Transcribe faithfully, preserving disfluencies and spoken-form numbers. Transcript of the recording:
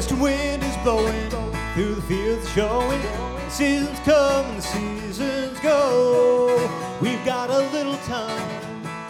west wind is blowing through the fields showing. Seasons come and the seasons go. We've got a little time